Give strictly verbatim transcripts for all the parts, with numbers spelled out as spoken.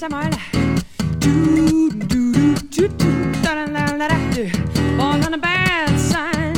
Born on a bad sign.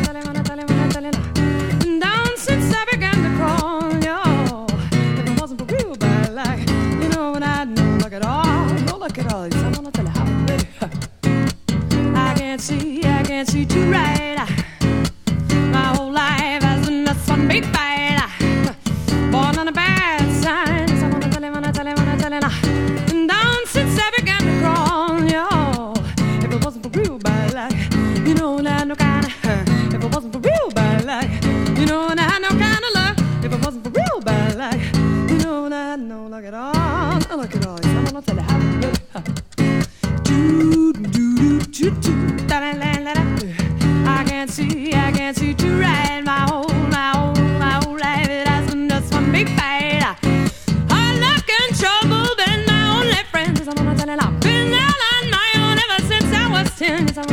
Down since I began to crawl, yo. If it wasn't for real bad luck, you know, and I had no luck at all, no luck at all. I wanna tell you how, baby. I can't see, I can't see too right. My whole life has been a sun big fight. Born on a bad sign. I wanna tell you, wanna tell you, wanna tell you now. And down since I began to crawl, yo. If it wasn't for real bad luck, you know, and I had no kind of. If it wasn't for real bad luck, you know, and I had no kind of luck. If it wasn't for real bad luck, you know, and I had no luck at all, no luck at all. I wanna tell you how, baby. Do do do do do. I can't see, I can't see to right. My whole, my whole, my whole life it has been just one big fight. Hard luck and trouble been my only friends. I wanna tell you, I've been out on my own ever since I was ten.